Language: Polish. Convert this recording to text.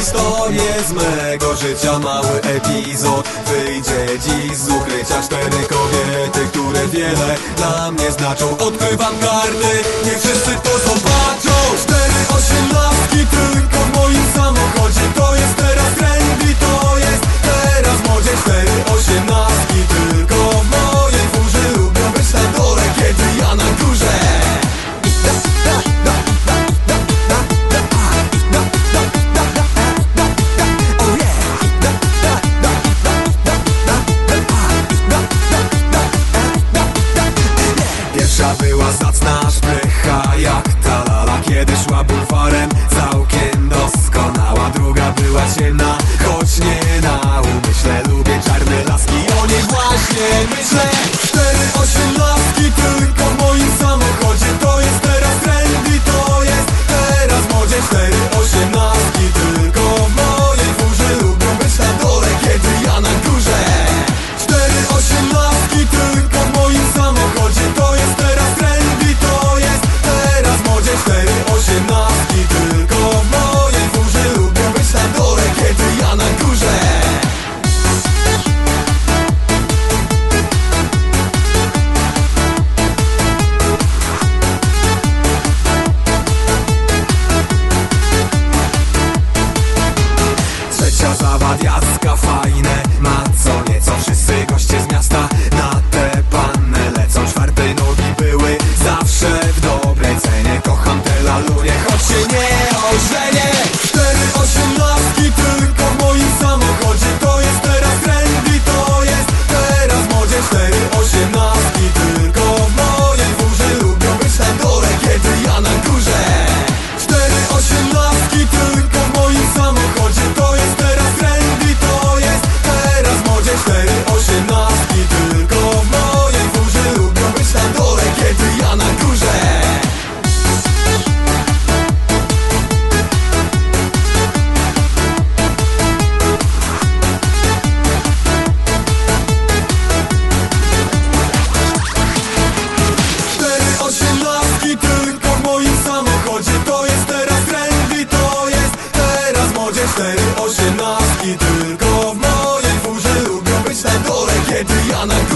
historię z mego życia, mały epizod. Wyjdzie dziś z ukrycia 4 kobiety, które wiele dla mnie znaczą. Odkrywam karty, nie wszyscy to zobaczą. 4 osiemnastki tylko w moim samochodzie. To jest teraz trendy, to jest teraz modzie. 4 osiemnastki tylko w mojej furze. Lubią być na dole, kiedy ja na górze. Pierwsza była zacna szprycha jak ta lala, kiedy szła bulwarem całkiem doskonała. Druga była ciemna, choć nie na umyśle. Lubię czarne laski, o niej właśnie myślę. 4 osiemnastki tylko w moim samochodzie. To jest teraz trendy, to jest teraz modzie. 4 osiemnastki tylko w mojej furze. Lubią być na dole, kiedy ja na górze. 4 osiemnastki tylko w moim samochodzie. To jest teraz trendy, to jest teraz modzie. 4 osiemnastki tylko w mojej furze. Lubią być na dole, kiedy ja na górze. Trzecia zawadiacka, fajne ma co nieco. Wszyscy goście z miasta na te panny lecą. 4 nogi były zawsze w dobrej cenie. Kocham te lalunie, choć się nie ożenię. 4 osiemnastki tylko w moim samochodzie. To jest teraz trendy, to jest teraz modzie. 4 osiemnastki tylko w mojej furze. Lubią być na dole, kiedy ja na górze. 4 osiemnastki tylko w moim samochodzie. To jest teraz trendy, to jest teraz modzie. 4 osiemnastki tylko w mojej furze. Lubią być na dole, kiedy ja na górze. Osiemnastki tylko w moim samochodzie. To jest teraz trendy, to jest teraz modzie. 4 osiemnastki tylko w mojej furze. Lubią być na dole, kiedy ja na